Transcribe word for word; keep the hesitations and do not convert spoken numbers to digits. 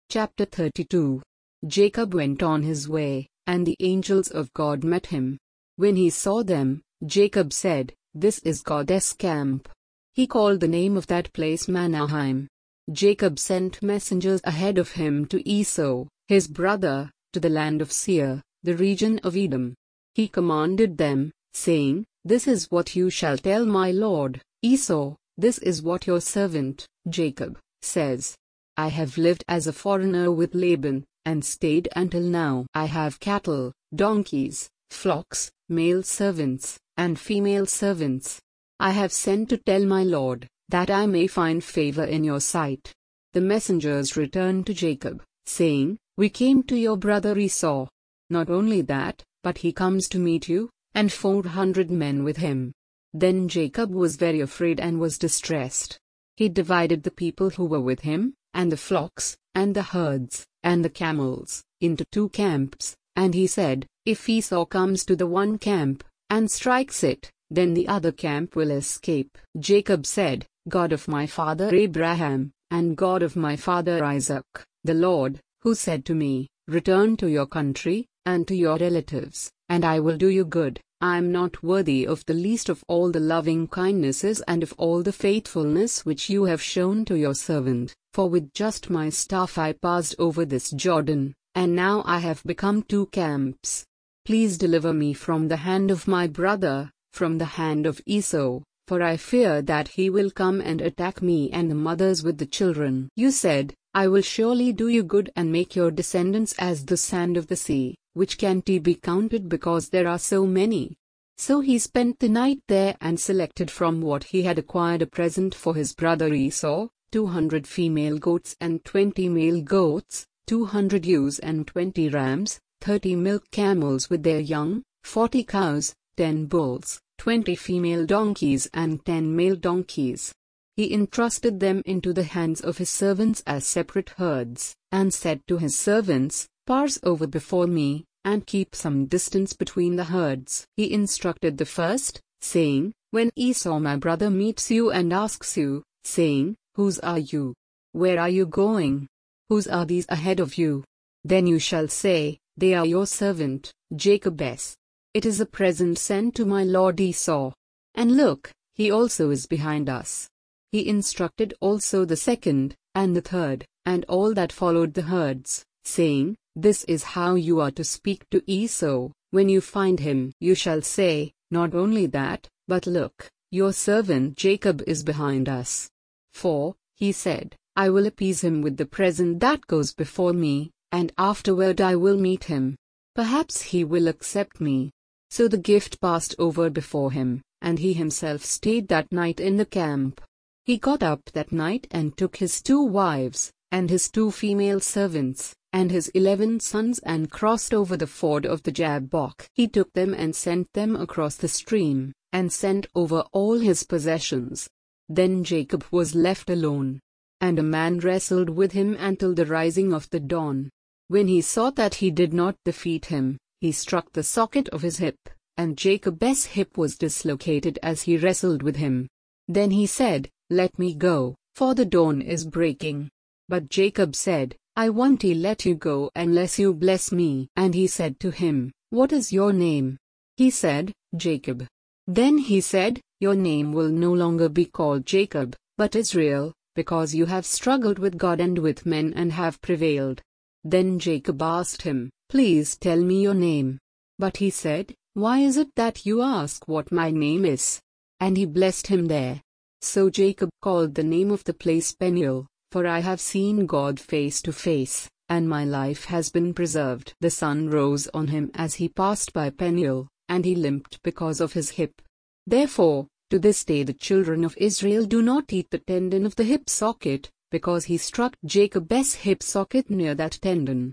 Chapter thirty-two. Jacob went on his way, and the angels of God met him. When he saw them, Jacob said, "This is God's camp." He called the name of that place Mahanaim. Jacob sent messengers ahead of him to Esau, his brother, to the land of Seir, the region of Edom. He commanded them, saying, "This is what you shall tell my lord, Esau, this is what your servant, Jacob, says. I have lived as a foreigner with Laban, and stayed until now. I have cattle, donkeys, flocks, male servants, and female servants. I have sent to tell my lord, that I may find favor in your sight." The messengers returned to Jacob, saying, "We came to your brother Esau. Not only that, but he comes to meet you, and four hundred men with him." Then Jacob was very afraid and was distressed. He divided the people who were with him, and the flocks, and the herds, and the camels, into two camps, and he said, "If Esau comes to the one camp, and strikes it, then the other camp will escape." Jacob said, "God of my father Abraham, and God of my father Isaac, the Lord, who said to me, 'Return to your country, and to your relatives, and I will do you good,' I am not worthy of the least of all the loving kindnesses and of all the faithfulness which you have shown to your servant, for with just my staff I passed over this Jordan, and now I have become two camps. Please deliver me from the hand of my brother, from the hand of Esau, for I fear that he will come and attack me and the mothers with the children. You said, 'I will surely do you good and make your descendants as the sand of the sea, which can't be counted because there are so many.'" So he spent the night there and selected from what he had acquired a present for his brother Esau, two hundred female goats and twenty male goats, two hundred ewes and twenty rams, thirty milk camels with their young, forty cows, ten bulls, twenty female donkeys and ten male donkeys. He entrusted them into the hands of his servants as separate herds, and said to his servants, "Pass over before me, and keep some distance between the herds." He instructed the first, saying, "When Esau my brother meets you and asks you, saying, 'Whose are you? Where are you going? Whose are these ahead of you?' then you shall say, 'They are your servant, Jacob's. It is a present sent to my lord Esau. And look, he also is behind us.'" He instructed also the second, and the third, and all that followed the herds, saying, "This is how you are to speak to Esau, when you find him. You shall say, 'Not only that, but look, your servant Jacob is behind us. For, he said, I will appease him with the present that goes before me, and afterward I will meet him. Perhaps he will accept me.'" So the gift passed over before him, and he himself stayed that night in the camp. He got up that night and took his two wives, and his two female servants, and his eleven sons and crossed over the ford of the Jabbok. He took them and sent them across the stream, and sent over all his possessions. Then Jacob was left alone. And a man wrestled with him until the rising of the dawn. When he saw that he did not defeat him, he struck the socket of his hip, and Jacob's hip was dislocated as he wrestled with him. Then he said, "Let me go, for the dawn is breaking." But Jacob said, "I won't let you go unless you bless me." And he said to him, "What is your name?" He said, "Jacob." Then he said, "Your name will no longer be called Jacob, but Israel, because you have struggled with God and with men and have prevailed." Then Jacob asked him, "Please tell me your name." But he said, "Why is it that you ask what my name is?" And he blessed him there. So Jacob called the name of the place Peniel, for I have seen God face to face, and my life has been preserved. The sun rose on him as he passed by Peniel, and he limped because of his hip. Therefore, to this day the children of Israel do not eat the tendon of the hip socket, because he struck Jacob's hip socket near that tendon.